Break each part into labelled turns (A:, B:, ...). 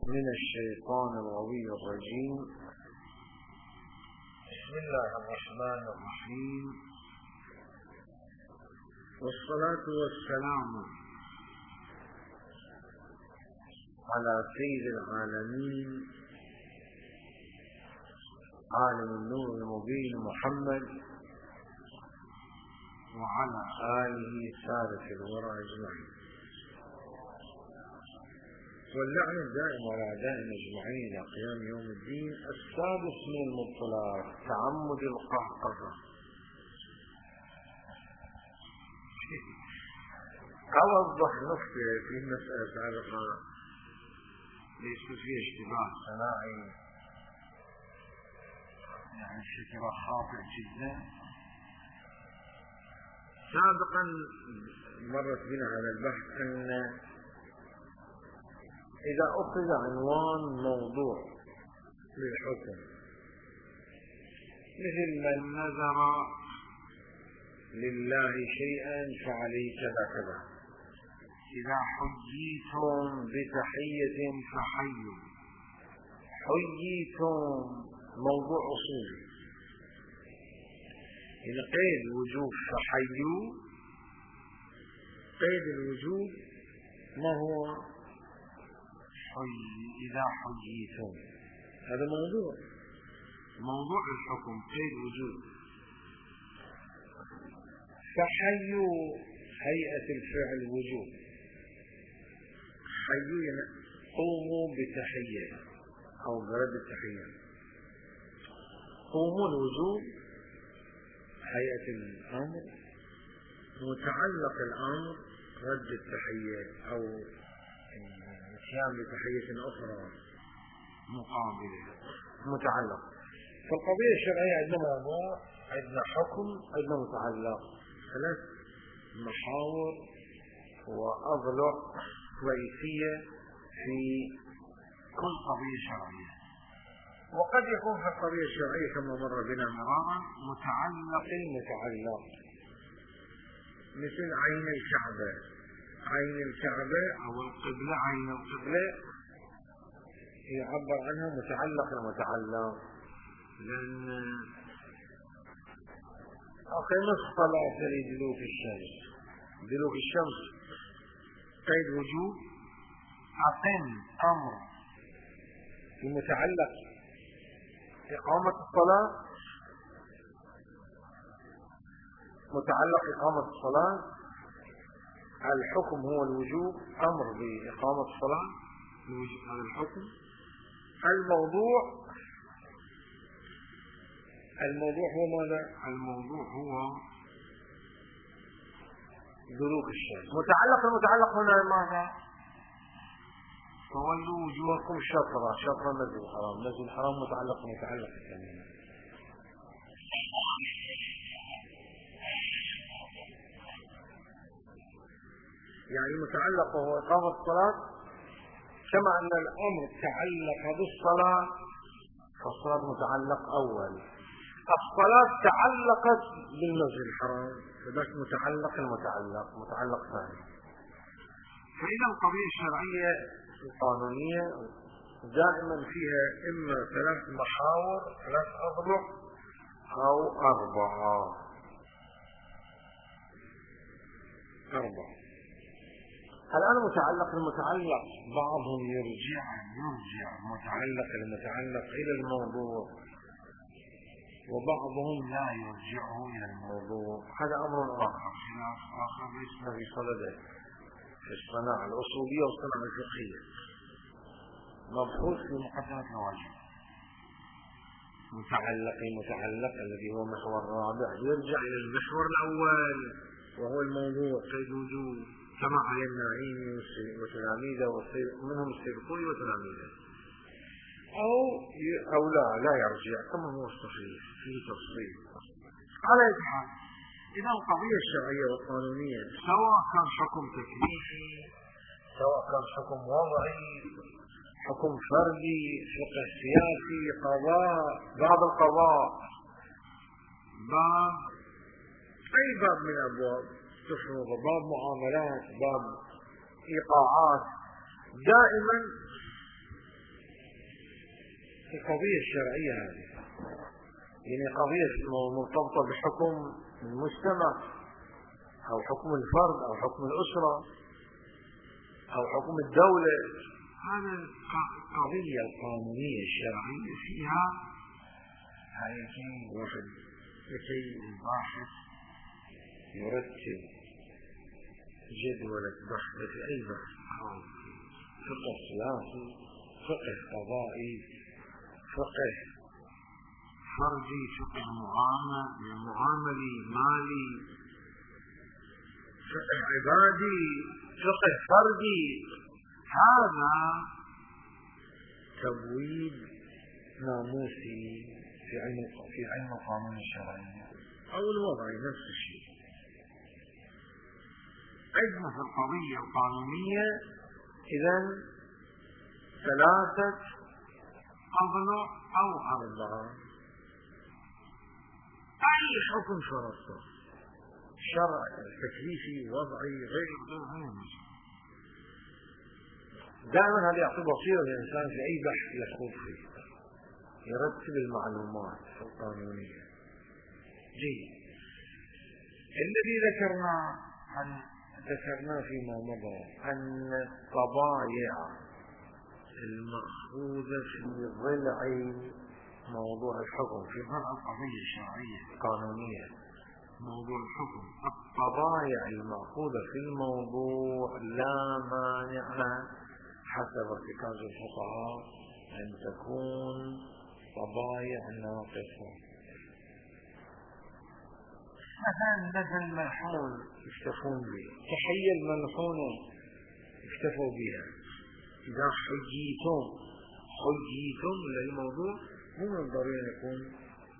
A: من الشيطان الغوي الرجيم. بسم الله الرحمن الرحيم، والصلاة والسلام على سيد العالمين عالم النور المبين محمد وعلى آله سادة الورى أجمعين، واللعنة الدائمة على أعدائنا أجمعين إلى قيام يوم الدين. السادس من المبطلات تعمد القهقهة. أوضح نقطة في مسألة سابقة ليس فيها اشتباه صناعي، يعني الشكل خاطئ جدا. سابقا مرت بنا على البحث أن إذا أخذ عنوان موضوع للحكم مثل من نذر لله شيئا فعليه كذا كذا، إذا حييتم بتحية فحيوا، حييتم موضوع أصولي، إذا قيد الوجوب فحيوا، قيد الوجوب ما هو؟ إذا حييتم، هذا موضوع الحكم قيد وجوب. فحيوا هيئة الفعل وجوب، حيوا يعني قوموا بتحية أو برد التحية، قوموا الوجوب هيئة الأمر، متعلق الأمر رد التحية أو الاتيان بتحية أخرى مقابلة متعلق. فالقضية الشرعية عندنا موضوع، عندنا حكم، عندنا متعلق، ثلاث محاور وأضلع رئيسية في كل قضية شرعية. وقد يكون في القضية الشرعية كما مر بنا مرارا متعلق المتعلق، مثل عين الكعبة، عين الكعبة أو القبلة، عين القبلة يعبر عنها متعلق المتعلق، لأن أقم الصلاة لدلوك الشمس، دلوك الشمس قيد وجوب، أقم أمر المتعلق إقامة الصلاة، متعلق إقامة الصلاة، الحكم هو الوجوب، أمر بإقامة الصلاة، هذا الحكم. الموضوع هو ماذا؟ الموضوع هو دلوك الشمس. المتعلق هنا ماذا؟ تولوا وجوهكم شطر المسجد الحرام، المسجد الحرام متعلق الثاني. يعني متعلق هو إقامة الصلاة، كما أن الأمر تعلق بالصلاة فالصلاة متعلق أول، الصلاة تعلقت بالمسجد الحرام فذاك متعلق ثاني. فإذا القضية الشرعية القانونية دائما فيها إما ثلاث محاور، ثلاث أضلع أو أربعة. الآن المتعلق بعضهم يرجع المتعلق إلى الموضوع، وبعضهم لا يرجعه إلى الموضوع. هذا أمر آخر ليس في صدده في الصناعة الأصولية والصناعة الفقهية، مبحوث في مقدمة الواجب. المتعلق الذي هو محور رابع يرجع إلى المحور الأول وهو الموضوع قيد وجوب، كما على النعيم وتلاميذه ومنهم السيرقوي وتلاميذه، أو لا يرجع كما هو الصحيح في تفصيل. على أي حال، إذا القضية الشرعية والقانونية سواء كان حكم تكليفي، سواء كان حكم وضعي، حكم فردي، فقه سياسي، قضاء، باب القضاء، باب أي باب من أبواب تفرض، باب معاملات، باب إيقاعات، دائما القضية الشرعية هذه يعني قضية مرتبطة بحكم المجتمع أو حكم الفرد أو حكم الأسرة أو حكم الدولة. هذا القضية القانونية الشرعية فيها هاي واحد لكي الباحث يرتب جدولة بحث في أي بحث، فقه سياسي، فقه قضائي، فقه فرجي، فقه معاملي، مالي، فقه عبادي، فقه فردي. هذا تبويب ناموسي في علم القانون الشرعي أو الوضعي نفس الشيء. عندنا في القضية القانونية إذن 3 أضلاع أو 4. أي حكم شرطه شرع تكليفي وضعي غير دائما هذا يعطي بصيرة للإنسان في أي بحث يخوض فيه، يرتب المعلومات القانونية. جيد. الذي ذكرنا فيما مضى أن الطبايع المأخوذة في ضلع موضوع الحكم في ضلع القضية الشرعية القانونية موضوع الحكم، الطبايع المأخوذة في الموضوع لا مانع حسب ارتكاز الفقهاء أن تكون طبايع ناقصة. مثلا الملحون يكتفون به، تحية الملحونة يكتفوا بها. إذا حجيتم للموضوع مو من الضروري أن يكون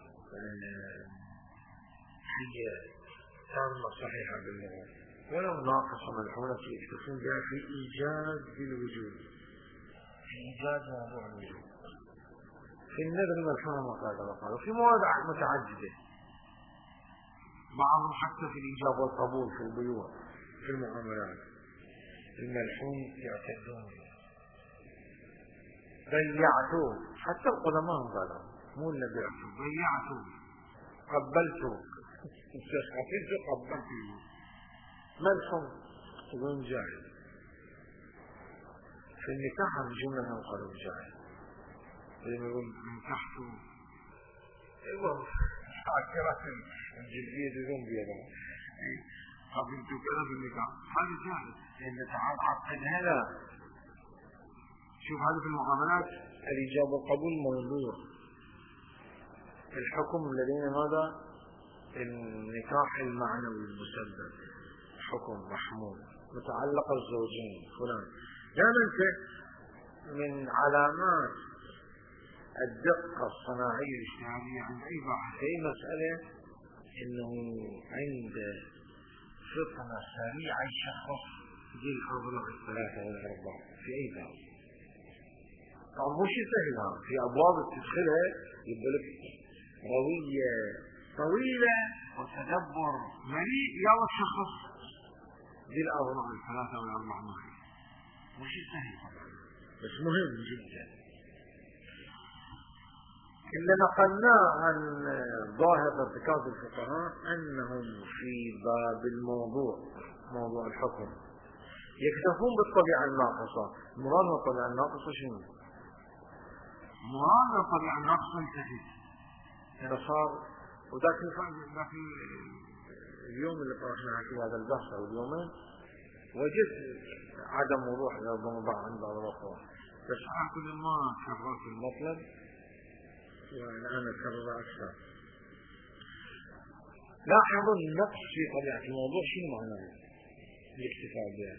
A: حجة تامة صحيحة باللغة، ولو ناقصة ملحونة يكتفون بها في إيجاد الوجود، في إيجاد موضوع الوجود. في النذر الملحونة مقالة وفي مواضع متعددة، بعضهم حتى في الإيجاب والقبول في البيوع في المعاملات الملحون يعتدون به. ضيعتوه، حتى القدماء قالوا مو اللي بيعتوا، ضيعتوه، قبلتوه، قبلتوه ملحون يقولون جاهل. في النكاح عن جملة من قالوا جاهل، يقولون نكحتوه المهم عكرات الجلدية تزوم بيضا قبلتو كذا في النكاح، هذا جاهل لأن تعقد هذا. شوف هذا في المعاملات الإجابة والقبول موضوع، الحكم لدينا ماذا؟ النكاح المعنوي المسبب حكم محمول متعلق الزوجين فلان. دائما من علامات الدقة الصناعية الاجتهادية عند أي باحث في أي مسألة إنه عند فطنة سريعة يشخص دي الأضلاع 3 وال4 في أي باب. طبعا مو شيء سهل، في أبواب تدخلها يبقى لك روية طويلة وتدبر مليء يلا تشخص دي الأضلاع 3 وال4 معي. مو شيء سهل طبعا بس مهم جدا. اللي نقلناه عن ظاهر ارتكاز الفقهاء أنهم في باب الموضوع موضوع الحكم يكتفون بالطبيعة الناقصة. مراد الطبيعة الناقصة شنو؟ مراد الطبيعة الناقصة انتهت صار. وذاك اليوم اللي طرحناها في هذا البحث أو اليومين وجدت عدم وضوح ربما عند بعض الأخوة، بس كل ما كررت المطلب والآن أكرر أكثر. لاحظوا النقص في طبيعة الموضوع شنو معناه الاكتفاء بها.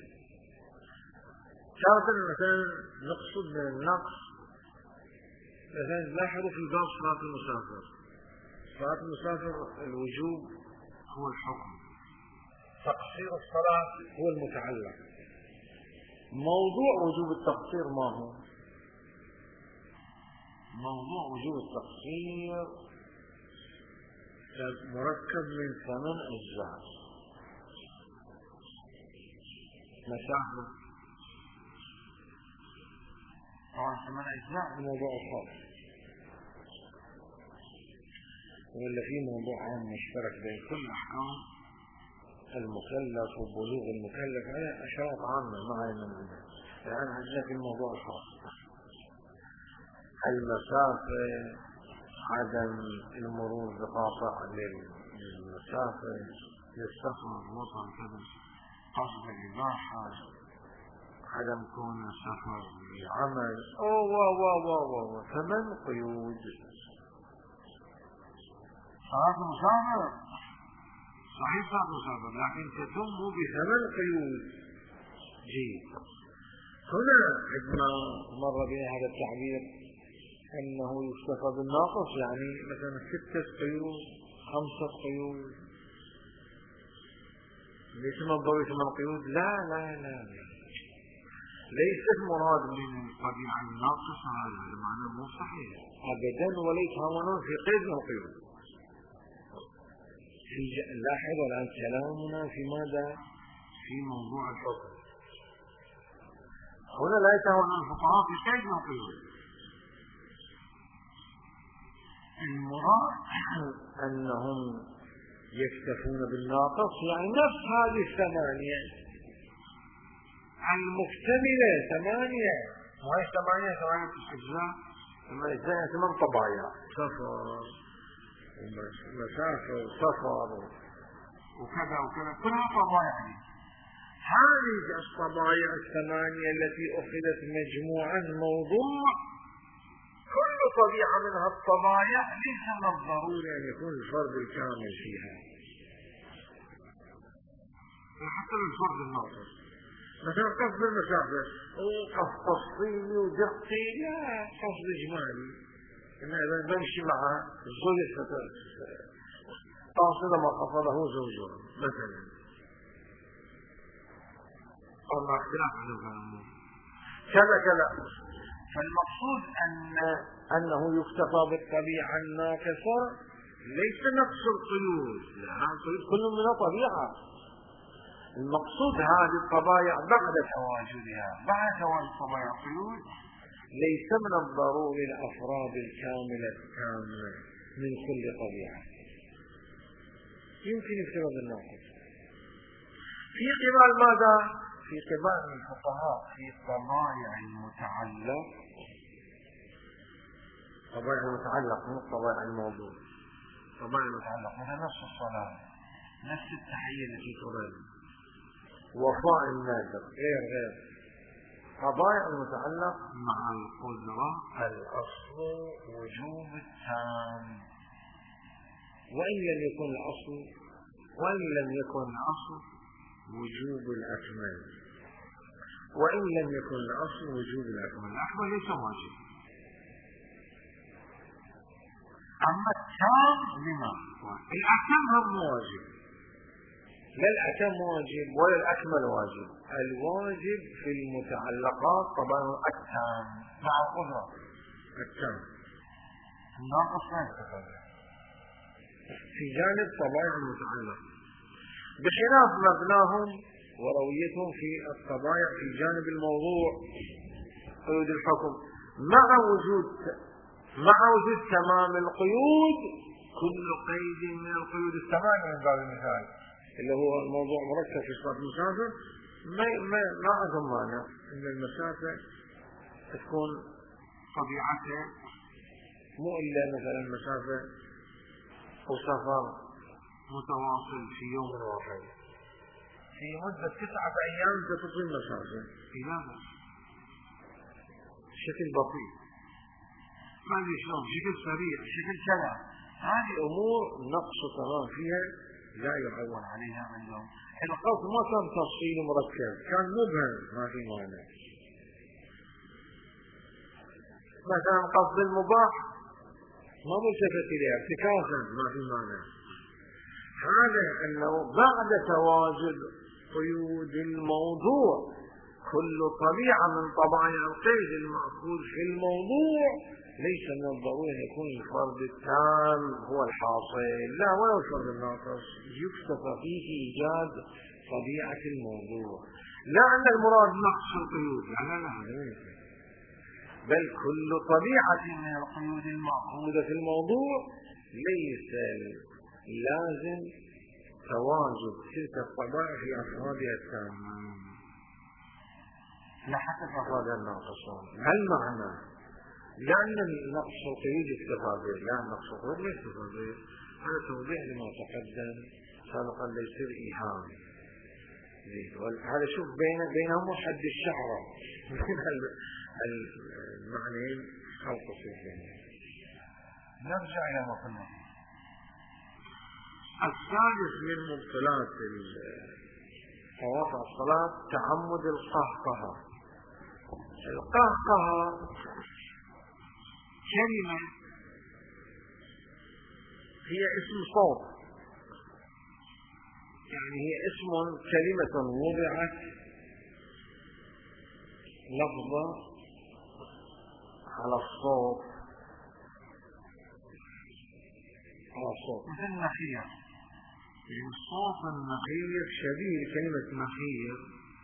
A: شرطا مثلا نقصد من النقص مثلا لاحظوا في باب صلاة المسافر. صلاة المسافر الوجوب هو الحكم، تقصير الصلاة هو المتعلق. موضوع وجوب التقصير ما هو؟ موضوع وجوب التقصير مركب من 8 أجزاء. مسافة طبعا 8 أجزاء موضوع الخاص ولا في موضوع عام مشترك بين كل أحكام المكلف وبلوغ المكلف؟ هذا أشراط عامة ما هي من عندنا. الآن عندنا في الموضوع الخاص المسافة، عدم المرور بقاطع للمسافة، للسفر وطن كذا، قصد الإباحة، عدم كون السفر لعمل، ثمان قيود. صلاة مسافر صحيح، صلاة مسافر، لكن تتم بثمان قيود. جيد. هنا عندما مر بنا هذا التعبير أنه يكتفى بالناقص، يعني مثلا 6 قيود 5 قيود، ليس من ضوء 8 قيود. لا لا لا لا، ليس المراد من الطبيعة الناقصة، هذا المعنى مو صحيح أبدا، وليس هو في قيد من القيود. لاحظ الآن كلامنا في ماذا؟ في موضوع الحكم. هنا لا يتهون الفقهاء في قيد من القيود. المراد أنهم يكتفون بالناقص، يعني نفس هذه 8 المكتملة 8، وهي 8 أجزاء، 8 طبايع، سفر ومسافة وسفر وكذا وكذا، كلها طبايع. هذه الطبايع 8 التي أخذت مجموعا موضوع، كل طبيعة من هالطبايع ليس من الضروري أن يكون الفرد الكامل فيها، حتى الفرد الناقص. مثلا قصد المسافة قصد تفصيلي ودقي، لا، قصد إجمالي، إن إذا بمشي مع الزوجة قاصد ما قصده زوجها مثلا، قلنا اختلاف عنه كذا كذا. فالمقصود أنه يكتفى بالطبيعة الناقصة، ليس نقص القيود، لا، القيود كل منها طبيعة. المقصود هذه الطبايع بعد تواجدها، بعد تواجد طبايع القيود، ليس من الضروري الأفراد الكاملة التامة من كل طبيعة، يمكن يكتفى بالناقص. في قبال ماذا؟ في قبال الفقهاء في الطبايع المتعلق، طبايع المتعلق مو طبايع الموضوع، طبايع المتعلق مثل نفس الصلاة، نفس التحية التي ترد، وفاء النادر، غير طبايع المتعلق مع القدرة. الأصل وجوب التام، وإن لم يكن الأصل وجوب الأكمل، وإن لم يكن الأصل وجوب الأكمل. الأكمل ليس واجب، أما التام لما؟ الأكمل هم واجب، لا الأتم واجب ولا الأكمل واجب. الواجب في المتعلقات طبعا التام مع القدرة، التام، الناقص ما يكتفى في جانب طبائع المتعلق، بخلاف مبناهم ورويتهم في الطبائع في جانب الموضوع قيود الحكم، مع وجود تمام القيود. كل قيد من القيود 8 من باب المثال اللي هو الموضوع مركب في صلاة المسافر، ما عندهم مانع ان المسافة تكون طبيعتها مو الا مثلا مسافة او سفر متواصل في يوم واحد، في مدة 9 أيام تطول المسافة إلى شكل بطيء، ما ادري شلون، شكل سريع، شكل كذا. هذه امور نقص تمام فيها لا يعول عليها عندهم. القصد ما كان تفصيل مركب، كان مبهم، ما في مانع. مثلا قصد المباح ما ملتفت اليه ارتكازا، ما في مانع. هذا انه بعد تواجد قيود الموضوع، كل طبيعة من طبائع القيد المأخوذ في الموضوع ليس من الضروري أن يكون الفرد التام هو الحاصل، لا، ولا الفرد الناقص، يكتفى فيه إيجاد طبيعة الموضوع، لا أن المراد نقص القيود، لا، بل كل طبيعة من القيود المأخوذة في الموضوع ليس لازم تواجد تلك الطبائع في أفرادها التامة لا حتى في أفرادها الناقصون. هل معنى لأن النقص يوجد تفاضل، لأن النقص ليس تفاضل، هذا توضيح لما تقدم سابقا ليصير إيهام. هذا شوف بينهم حد الشعرة المعنيين خلق بينهم. نرجع إلى ما قلنا. الثالث من مبطلات قواطع الصلاة تعمد القهقهة. القهقهة كلمة هي اسم صوت، يعني هي اسم كلمة وضعت لفظة على الصوت مثل النخير. الصوت النخير شبيه لكلمة نخير،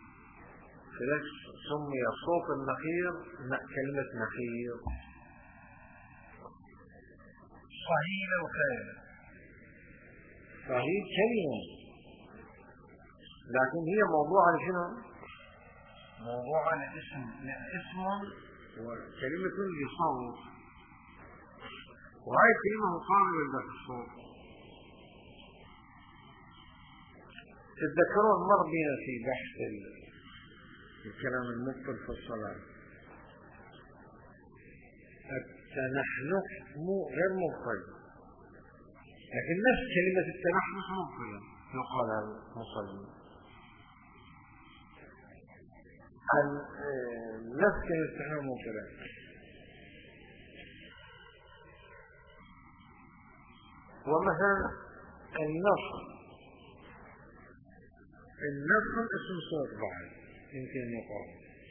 A: سمي صوت النخير كلمة نخير. صهيل وخيل، صهيل كلمة لكن هي موضوعة لشنو؟ موضوعة لاسم وكلمة لصوت، وهي كلمة مقاربة للصوت. تتذكرون مر بنا في بحث الكلام المبطل في الصلاة التنحنح غير مبطل، لكن نفس كلمة التنحنح مبطلة يقال المصلي. نفس كلمة التنحنح مبطلة. ومثلا النفخ اسم صوت بعد يمكن يقال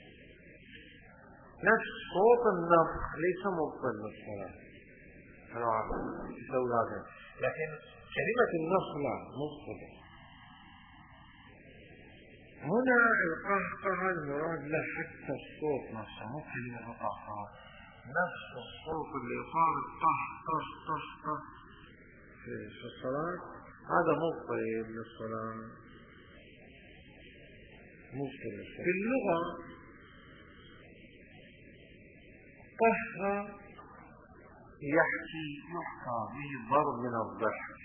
A: نفس صوت النفخ ليس مبطل للصلاة، لكن كلمة النفخ لا مبطلة. هنا القهقهة المراد له حتى الصوت نفسه، مو كلمة القهقهة، نفس الصوت اللي صار طه طه طه طه في الصلاة هذا مبطل للصلاة. في اللغة قهقه يحكى به ضرب من الضحك.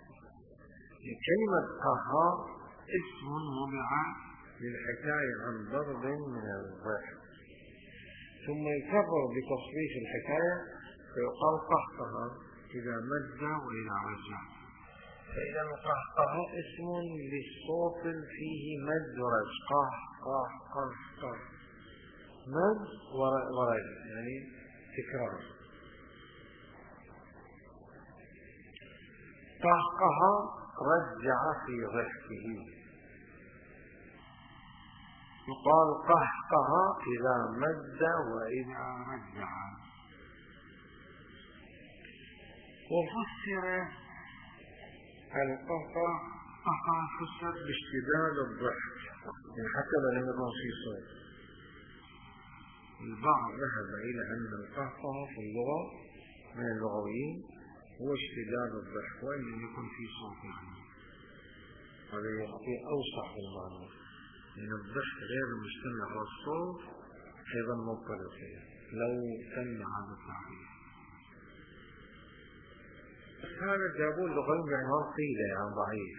A: كلمة قهقه اسم وضع للحكاية عن ضرب من الضحك، ثم يكرر بتصريف الحكاية فيقال قهقه إذا مد وإذا رجع. فإذا القهقه اسم للصوت فيه مد ورج، قه قه قه قه، مد ورج يعني تكرار. قهقه رجع في ضحكه، يقال قهقه إذا مد وإذا رجع. وفسر القهقه فسر باشتداد الضحك، يعني حتى لم يكن في صوت. البعض ذهب إلى أن القهقه في اللغة من اللغويين هو اشتداد الضحك وإن لم يكن في صوت، يعني هذا يعطي أوسع في المعنى، لأن الضحك غير المجتمع على الصوت أيضا مبطل فيه لو تم هذا التعريف. هذا جابوا اللغويين بعنوان قيلة يعني ضعيف.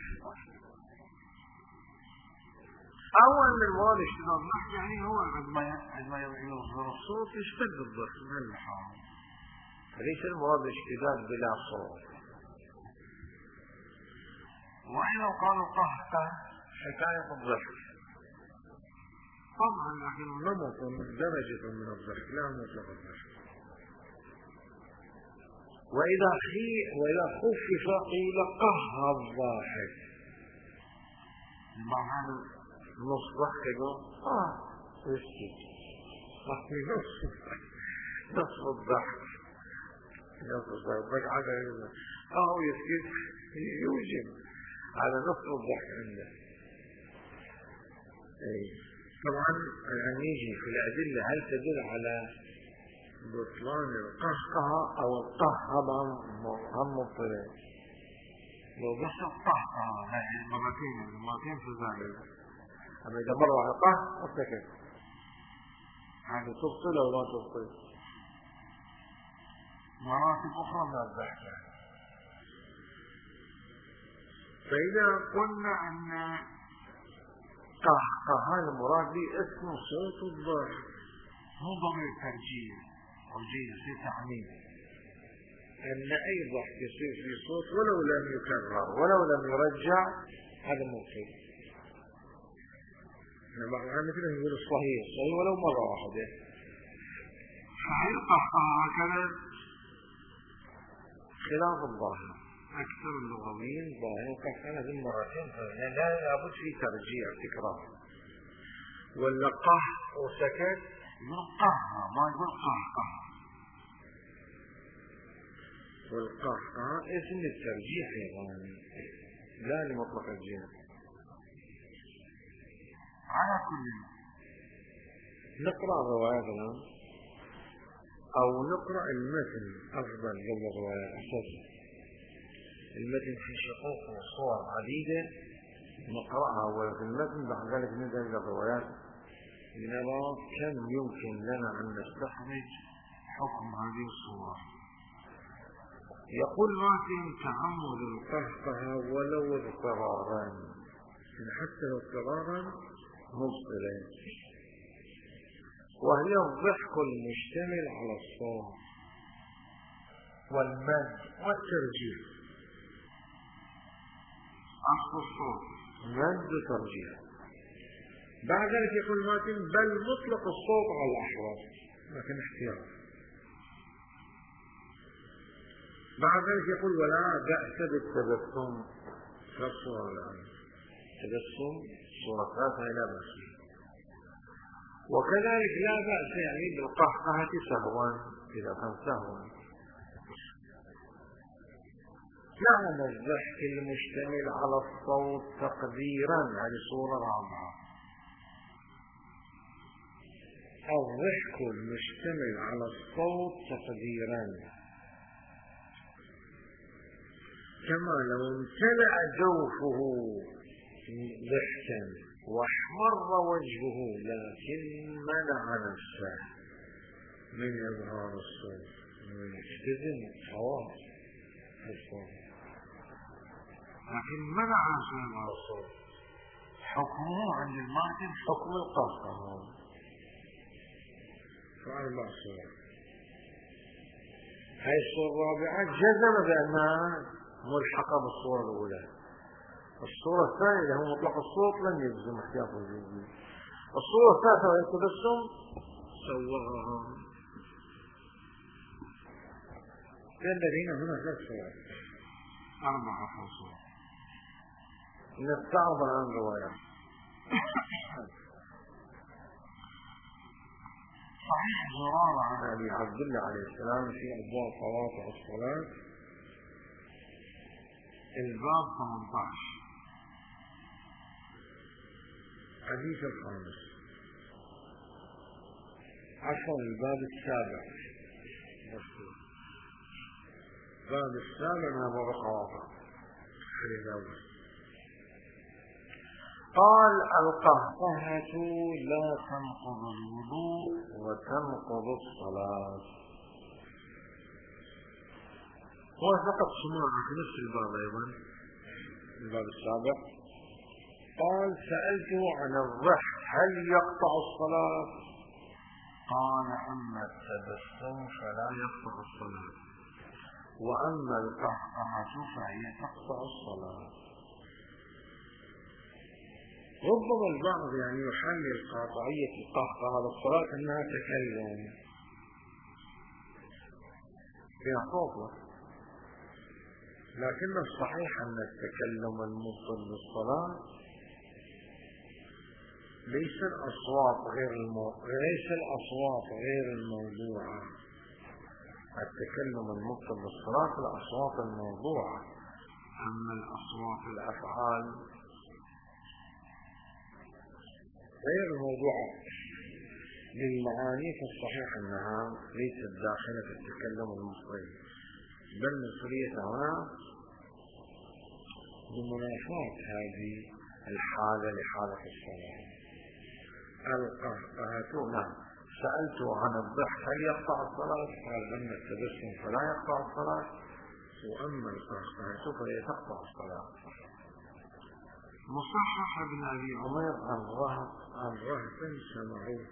A: أو أن المراد اشتداد الضحك يعني هو عندما يظهر الصوت يشتد الضحك من المحاول، فليس المراد اشتداد بلا صوت. وأيضا قالوا قهقه حكاية الضحك طبعا، لكن نمط درجة من الضحك لا مطلق الضحك. وإذا خفف قيل قهر الضاحك، مع هذا نص ضحك يقول يسكت، لكن نص الضحك هذا يسكت يوجب على نص الضحك عنده. طبعا الآن يجي في الأدلة هل تدل على بطلان القهقه او القهقه هم مبطلين. لو بس القهقه مرتين في ذلك، اما اذا مره على القهقه وسكت، هذه تبطل او لا تبطل؟ مراتب اخرى من الضحكه. فاذا قلنا ان قهقه المراد به اسم صوت الضحك، مو ضمير ترجيح في تعميم، أن أي ضحك يصير في صوت ولو لم يكرر ولو لم يرجع هذا ممكن. بعض مثلا يقول صحيح ولو مرة واحدة. صحيح هكذا خلاف الظاهر، أكثر اللغويين ظاهر قهقه لازم مرتين، لا لابد في ترجيع تكرار. ولا قه وسكت يقول قهقه، ما يقول قهقه. والقهقه اسم الترجيح ايضا لا لمطلق الجنس. على كل نقرا رواياتنا او نقرا المتن افضل قبل الروايات. اساسا المتن في شقوق وصور عديده نقراها اولا في المتن، بعد ذلك نذهب الى الروايات لنرى كم يمكن لنا أن نستخرج حكم هذه الصور. يقول ماتن تعمد القهقه ولو اضطرارا، حتى لو اضطرارا مبطلا، وهي الضحك المشتمل على الصوت والمد والترجيح. أصل الصوت مد وترجيح. بعد ذلك يقول ماتن بل مطلق الصوت على الأحوال، لكن احتياط. بعد ذلك يقول ولا بأس بالتبسم كالصورة الآن. تبسم صورة ثلاثة لا بأس، وكذلك لا بأس يعني بالقهقهة سهوا إذا كان سهوا. معنى الضحك المشتمل على الصوت تقديرا يعني صورة رابعة. الضحك المشتمل على الصوت تقديرا، كما لو امتلأ جوفه ضحكا واحمر وجهه لكن منع نفسه من إظهار الصوت، يستزن حواس الصوت لكن منع نفسه من إظهار الصوت. حكمه عند الماتن حكم القهقه. فأربع صور. هاي الصورة الرابعة جزم بأنها ملحقة بالصورة الأولى. الصورة الثانية اللي هو مطلق الصوت لم يجزم احتياط الجزم. الصورة الثالثة وهي التبسم سوغها. الذين هنا ثلاث صور، أربعة صور. نستعرض عن روايات. صحيح زرارة عن أبي عبد الله عليه السلام في أبواب قواطع الصلاة الباب 18 حديث الخامس، عفوا الباب السابع، الباب السابع من أبواب القواطع. قال القهقهة لا تنقض الوضوء وتنقض الصلاة. هو فقط سماعة في نفس الباب أيضا، الباب السابع. قال سألته عن الضحك هل يقطع الصلاة؟ قال أما التبسم فلا يقطع الصلاة، وأما القهقهة فهي تقطع الصلاة. ربما البعض يعني يحمل قاطعية القهقهة على الصلاة أنها تكلم فيها صوت، لكن الصحيح أن التكلم المبطل للصلاة ليس الأصوات غير الموضوعة. التكلم المبطل للصلاة الأصوات الموضوعة، أما الأصوات الأفعال غير الموضوعة. بالمعاني فالصحيح أنها ليست داخلة في التكلم المصري، بل مصريتها بمناسبة هذه الحالة لحالة الصلاة. القهقهة نعم. سألت عن الضحك هل يقطع الصلاة؟ قال أما التبسم فلا يقطع الصلاة، وأما القهقهة فهي تقطع الصلاة. مصحح ابن أبي عمر عن رهط سمعوه.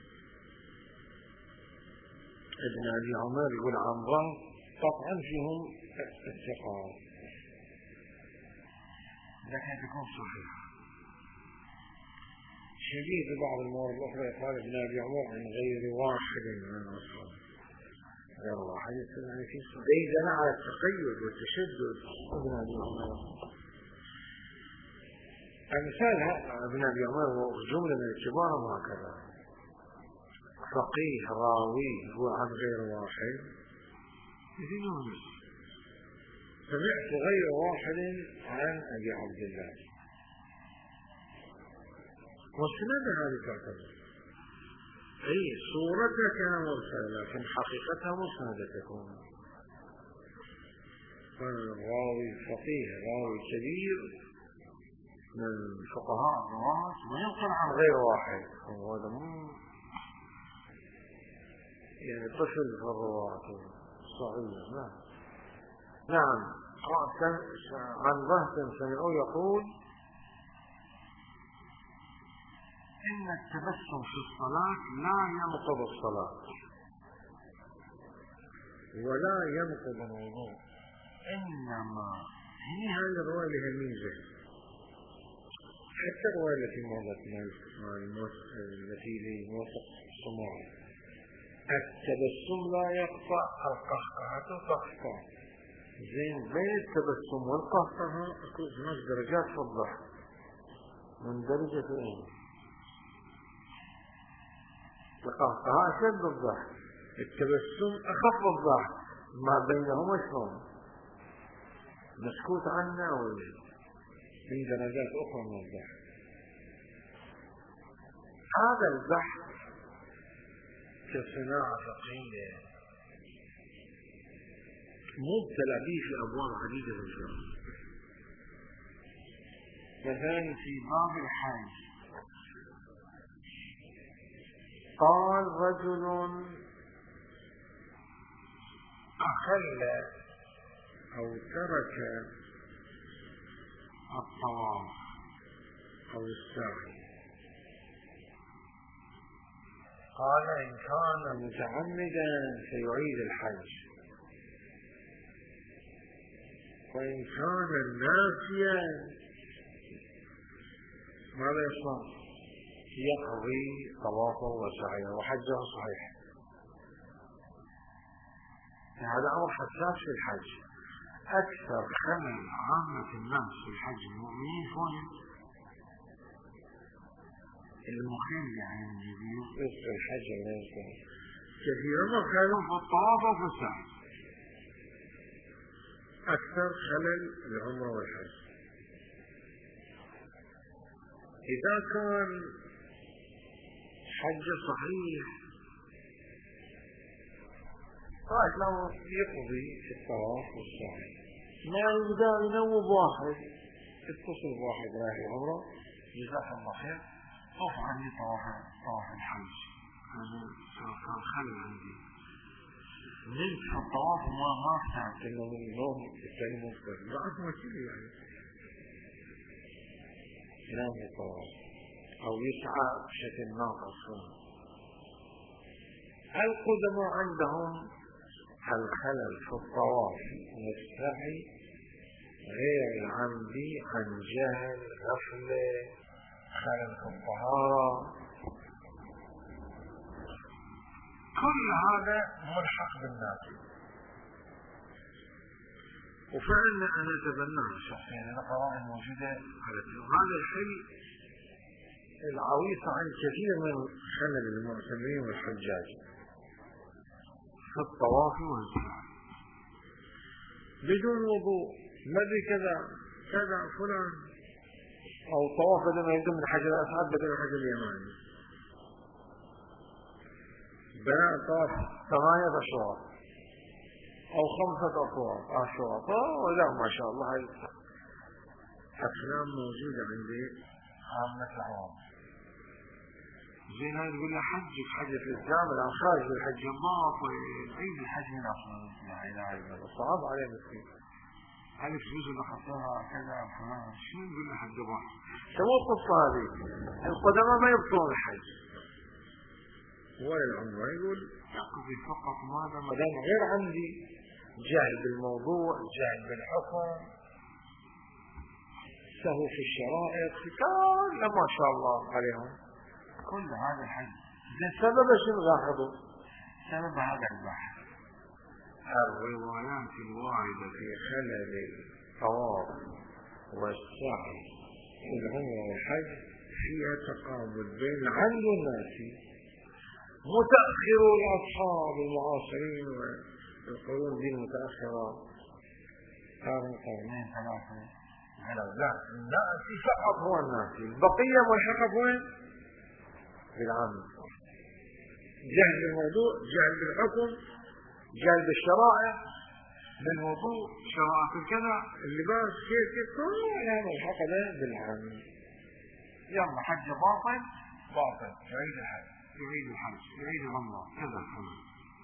A: ابن أبي عمر يقول عن رهط طبعا فيهم الثقات، لكن تكون صحيحة. شديد بعض الموارد الأخرى قال ابن أبي عمر عن غير واحد من الأصحاب، غير واحد يعني في دليل على التقيد والتشدد. ابن أبي عمر أمثال ابن أبي عمر جملة من الكبار وهكذا. فقيه راوي هو عن غير واحد، سمعت غير واحد عن أبي عبد الله، وسند هذه تعتبر أي صورتها مرسلة لكن حقيقتها مسندة تكون. فالراوي فقيه راوي كبير من فقهاء الرواة وينقل عن غير واحد، وهذا مو يعني طفل في الرواة صغير. نعم. عن رهط سمعوه يقول إن التبسم في الصلاة لا ينقض الصلاة ولا ينقض الوضوء، إنما هذه الرواية لها ميزة، حتى الرواية التي التي لموثق السماع التبسم لا يقطع، القهقهة تقطع. زين بين التبسم والقهقهة هناك درجات في الضحك، من درجتين. القهقهة أشد الضحك، التبسم أخف الضحك، ما بينهما شلون مسكوت عنه من درجات أخرى من الضحك. هذا الضحك كصناعة فقهية مبتلى به في أبواب عديدة من الفقه. مثلا في باب الحج قال رجل أخل أو ترك الطواف أو السعي، قال إن كان متعمدا فيعيد الحج، وإن كان ناسيا ماذا يصنع؟ يقضي طوافه وسعيه وحجه صحيح. هذا أمر حساس في الحج. أكثر خلل عامة الناس في الحج المؤمنين هون المخل، يعني يصل الحج كثيرا ما كانوا في الطواف وفي السعي. أكثر خلل العمرة والحج. إذا كان حج صحيح قال له يقضي في الطواف والسعي، ما يبدأ ينوب واحد، اتصل بواحد رايح العمرة جزاك الله خير طوف عني طواف الحج، هذا كان خلل عندي، نمت في الطواف وما افتعت انه النوم الثاني مصدر بعد ما كذي يعني ينام في الطواف او يسعى بشكل ناقص. القدماء عندهم الخلل في الطواف والسعي غير العمدي عن جهل غفلة خلل في الطهارة، كل هذا ملحق بالناس. وفعلا أنا أتبناه شخصيا، أنا قرائن موجودة على هذا الشيء العويص عن كثير من خلل المعتمرين والحجاج في الطواف والسعي بدون وضوء، مدري كذا كذا فلان، أو طواف بدل ما يبدأ من الحجر الأسود بدل الحجر اليماني، بناء طاف 8 أشواط أو 5 أشواط لا ما شاء الله هاي أفلام موجودة عندي عامة العوام. زين هاي تقول له حجك حجة الإسلام الآن خارج الحج باطل. عيد الحج من أصلا لا إله إلا الله صعب عليه مسكين. هاي الفلوس اللي أخذتها كذا فلان شو نقول له حج باطل؟ شو القصة هذه؟ القدماء ما يبطلون الحج ولا العمرة. يقول يقضي فقط ماذا ما دام غير عندي جاهل بالموضوع جاهل بالحكم سهو في الشرائط كان ما شاء الله عليهم كل هذا الحج. سبب شنو لاحظوا؟ سبب هذا البحث الروايات الواردة في خلل الطواف والسعي في العمرة والحج فيها تقابل بين العمد والناسي. متأخرو الأصحاب المعاصرين والقرون دي المتأخرة كانوا قرنين 3 لا الناسي فقط هو الناسي. البقية ملحقة وين؟ بالعمد. جهل بالموضوع جهل بالحكم جهل بالشرائع بالوضوء شرائع الكذا اللباس كيف كلها ملحقة بالعمد. يلا حج باطل يعيد الحج يعيد العمرة كذا كذا.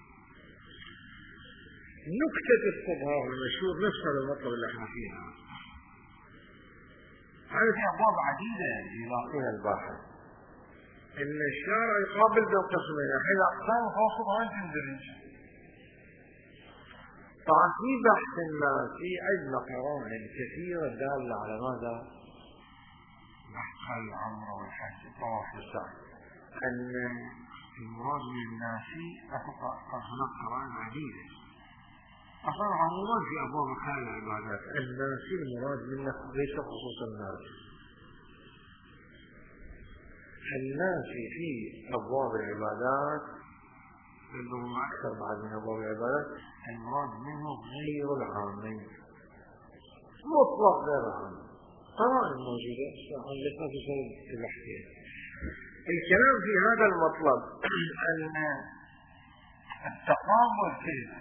A: نكتة الصبغة المشهور نفس هذا المطلب اللي احنا فيها. هذا في أبواب عديدة يلاقيها الباحث. إن الشارع يقابل بالقسمين الحين أقسام خاصة وين تندرج. طبعا في بحث الناس في عندنا قرائن كثيرة دالة على ماذا؟ بحث العمرة والحج الطواف والسعي. أن المراد من الناسي هناك قرائن عديدة. أصلا عموما في أبواب خلال العبادات الناسي المراد منه ليس خصوص الناسي. الناسي في أبواب العبادات عندهم أكثر بعد من أبواب العبادات المراد منه غير العامين مطلق غير عام. قرائن موجودة لسنا في سبب البحثين. الكلام في هذا المطلب أن التقابل كيف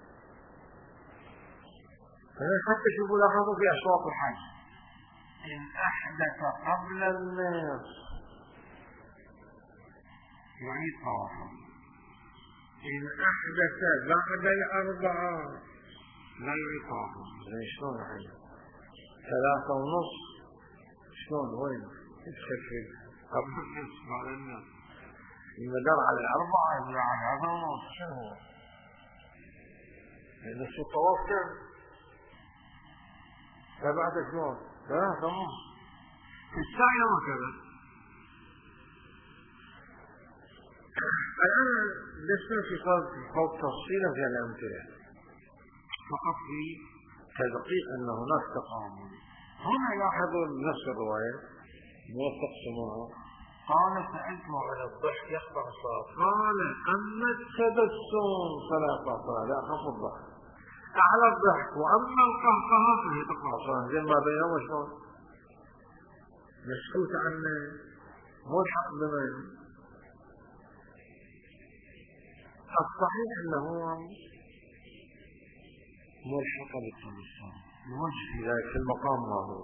A: حتى شوفوا لاحظوا في أشواط الحج إن أحدث قبل النصف يعيد طوافه. إن أحدث بعد 4 لا يعيد طوافه. زين شلون الحين 3:30 شلون وين يدخل في قبل النصف بعد النصف المدار على 4 إلى على 3:30 شنو هو؟ نصف الطواف كم؟ 7 شلون؟ 3 في السعي وكذا. الآن لسنا في خوض تفصيلا في الأمثلة فقط في تدقيق أن هناك تقابل. هنا لاحظوا نفس الرواية موثق سماعه قال سألت عن الضحك يقطع الصلاة قال أما التبسم فلا تقطع لا أخف الضحك أعلى الضحك وأما القهقهة فهي تقطع الصلاة. زي ما بينهما شلون مسكوت عنه ملحق بمن الصحيح أنه ملحق بالتبسم الوجه في ذلك في المقام ما هو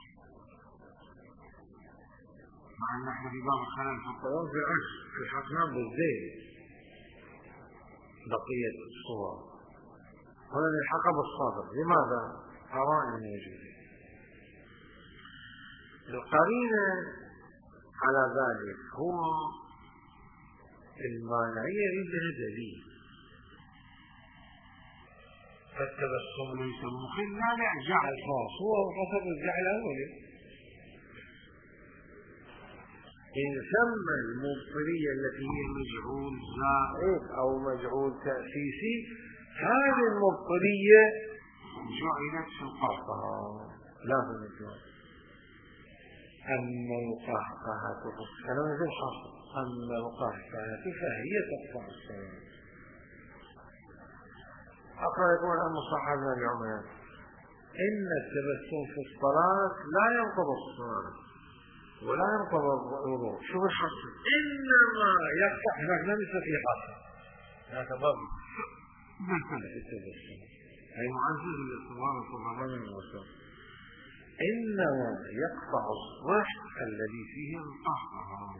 A: مع أن نحن في باب الخلال في الطواف بالعكس الحقناه بالزيت بقية الصور هنا نلحق بالصادر. لماذا؟ قرائن موجودة. القرينة على ذلك هو المانعية عندنا دليل. فالتبسم ليس مخلا لجعل خاص هو حسب الجعل الأولي. إن ثم المبطلية التي هي مجعول زائد أو مجعول تأسيسي هذه المبطلية جعلت في القهقهة لا في المجعول. أما القهقهة كلام في الحصر أما القهقهة فهي تقطع الصلاة. أقرأ يقول المصحح من اليومين إن التبسم في الصلاة لا ينقض الصلاة ولا ينقض الوضوء. شوف الحصر إنما يقطع هناك ليس في حصر هذا باب مسألة التبسم أي معزز الاعتبار طبعا من الوسط. إنما يقطع الضحك الذي فيه القهقه.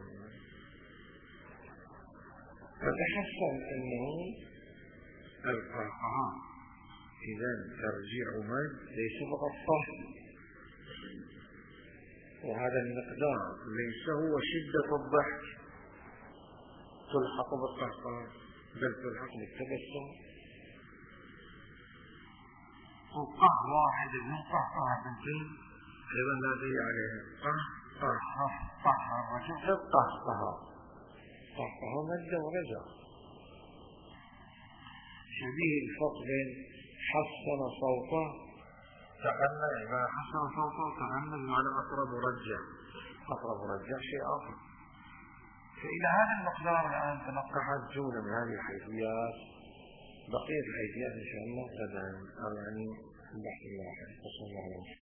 A: فتحسن أنه القهقه إذا ترجيع مد ليس فقط صحيح، وهذا المقدار ليس هو شدة الضحك تلحق بالقهقه بل تلحق بالتبسم. وقهر واحد من قهقه بنتين أيضا لا دليل عليها. قهر الرجل قهقه مد ورجع، شبيه الفرق بين حسن صوته تغنى. إذا حسن صوته تغنى بمعنى أقرب ورجع شيء آخر. فإلى هذا المقدار الآن تنقحت جملة من هذه الحيثيات. بقية الحيثيات إن شاء الله غدا أو يعني البحث اللاحق.